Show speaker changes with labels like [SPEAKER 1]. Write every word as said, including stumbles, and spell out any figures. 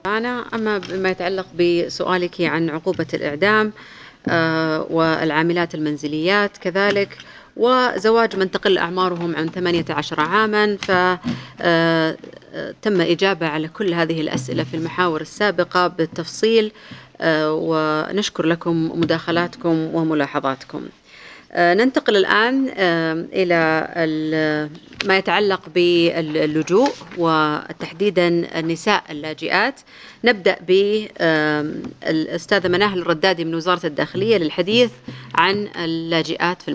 [SPEAKER 1] أنا أما بما يتعلق بسؤالِك عن عقوبة الإعدام آآ والعاملات المنزليات كذلك، وزواج من تقل أعمارهم عن ثمانية عشر عامًا، ف آآ تم إجابة على كل هذه الأسئلة في المحاور السابقة بالتفصيل، آآ ونشكر لكم مداخلاتكم وملاحظاتكم. آآ ننتقل الآن آآ إلى ال ما يتعلق باللجوء وتحديدًا النساء اللاجئات. نبدأ ب آمم الأستاذة مناهل الردادي من وزارة الداخلية للحديث عن اللاجئات في